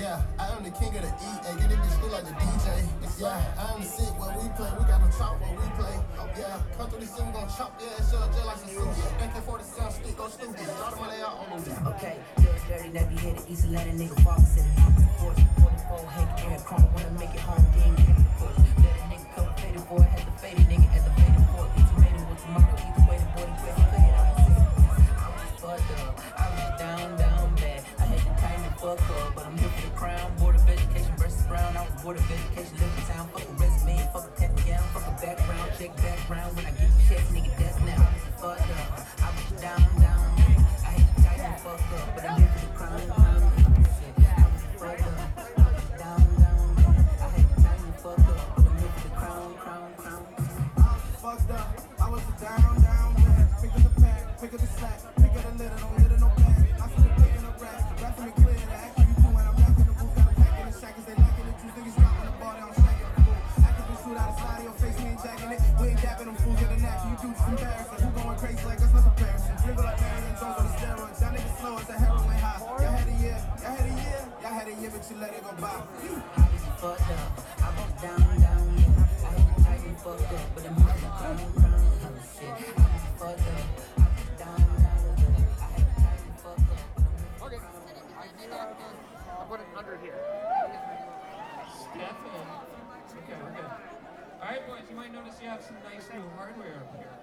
Yeah, I am the king of the E, and get it bitch feel like the DJ. Yeah, I am the sick where we play, we got no chop where we play. Yeah, come through the scene, we gon' chop, yeah, shut up just like some sushi. AK-47 stick, go stupid, draw the money out on them. Okay, little dirty, never hit it, East Atlanta nigga, Fox City. 44, heck, air, chrome, wanna make it home, game, hit the push. Let a nigga come faded boy, had the faded nigga at the faded port. Tomato with tomato, either way, the boy, the way he play it, I was sick. I was just fucked up, I was just down bad. I had to tighten the fuck up, but I'm here for the crown. Board of Education versus Brown, I was Board of Education, live in town, fuck a resume, fuck a tech fuck a background, check background. When I get the check, nigga, that's now. I was just fucked up, I was just down bad. I had to tighten the fuck up, but I'm here for the crown. Shit, I was just fucked up, I was just down bad. I had to tighten the fuck up, but I'm here for the crown. Fucked up, I was down bad. Pick up the pack, pick up the slack, pick up the litter, don't litter no bag. I feel it picking up rats, rap me clear the act you do when I'm back in the booth. Got a pack in the shack, cause they lacking the juice. Niggas dropping the ball, they don't shaking the fool. Acting the shoot out the side of your face, we ain't jacking it. We ain't dapping them fools, get a knack. You do just embarrassing. Who going crazy like us, not comparison. Dribble like Marion Jones on the steroids. Y'all niggas slow as a heroin high. Y'all had a year, but you let it go by. I was fucked up, I was down bad. I had to tighten the fuck up, but I'm here for the crown. Shit, I was fucked up, I was down bad. I had to tighten the fuck up, but I'm here for the crown. I'll put it under here. Step in. Okay, we're good. All right, boys, you might notice you have some nice new hardware up here.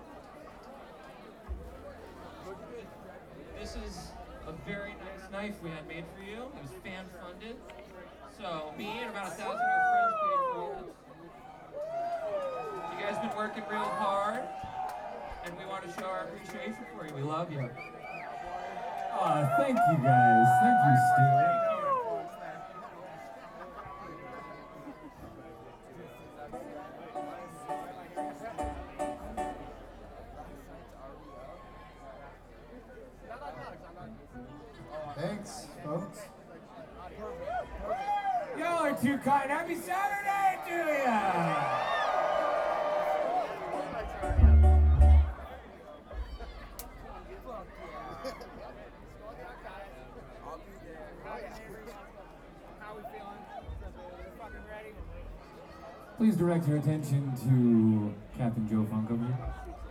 This is a very nice knife we had made for you. It was fan-funded. So me and about 1,000 of your friends paid for it. You guys been working real hard, and we want to show our appreciation for you. We love you. Thank you guys. Thank you, Stu. Thanks, folks. Y'all are too kind. Happy Saturday to ya! Please direct your attention to Captain Joe Funk over here.